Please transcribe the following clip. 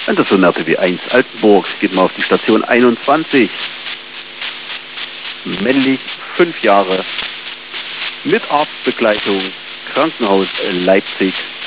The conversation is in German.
An der Station RTW 1 Altenburg geht man auf die Station 21. Männlich, 5 Jahre, mit Arztbegleitung, Krankenhaus Leipzig.